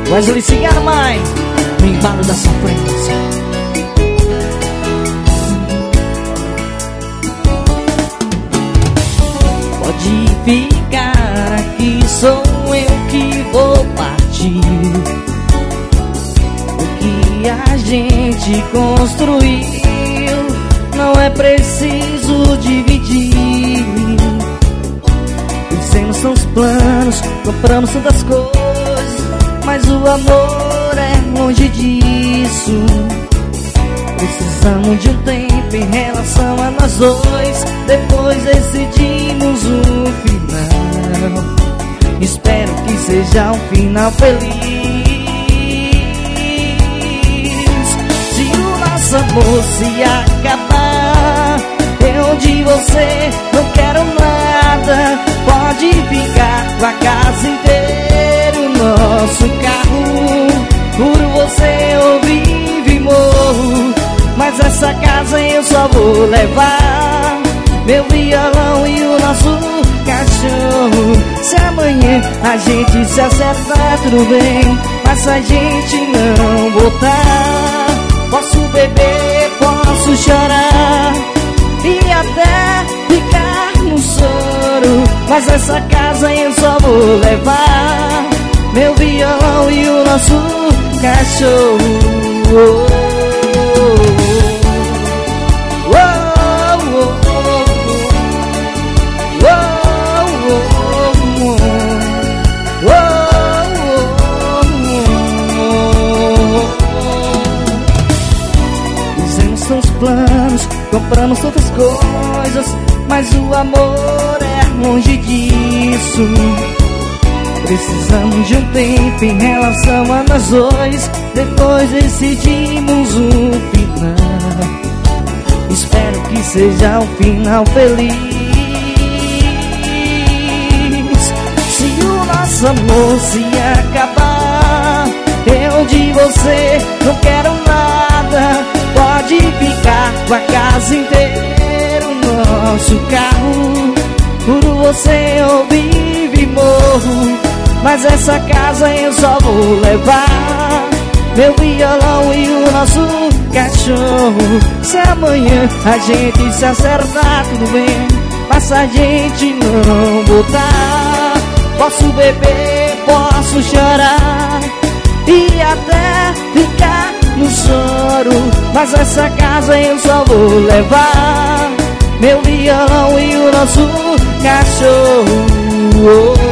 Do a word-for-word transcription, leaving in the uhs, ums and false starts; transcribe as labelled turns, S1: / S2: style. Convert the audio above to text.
S1: Wesley Cigarro, mãe, no embalo da sofrência. Pode ficar aqui, sou eu que vou partir. O que a gente construiu não é preciso dividir. Vencemos são os planos, compramos tantas coisas, mas o amor é longe disso. Precisamos de um tempo em relação a nós dois, depois decidimos o final. Espero que seja um final feliz. Se o nosso amor se acabar, eu de você não quero nada. Pode ficar com a casa inteira, o nosso carro. Por você eu vivo e morro, mas essa casa eu só vou levar meu violão e o nosso cachorro. Se amanhã a gente se acertar, tudo bem, mas se a gente não voltar, posso beber, posso chorar e até ficar no soro, mas essa casa eu só vou levar meu violão e o nosso cachorro. Fizemos os planos, compramos tantas coisas, mas o amor é longe disso. Precisamos de um tempo em relação a nós dois, depois decidimos um final. Espero que seja um final feliz. Se o nosso amor se acabar, eu de você não quero nada. Pode ficar com a casa inteira, o nosso carro. Por você eu vivo e morro, mas essa casa eu só vou levar meu violão e o nosso cachorro. Se amanhã a gente se acertar, tudo bem, mas se a gente não botar, posso beber, posso chorar e até ficar no soro, mas essa casa eu só vou levar meu violão e o nosso cachorro.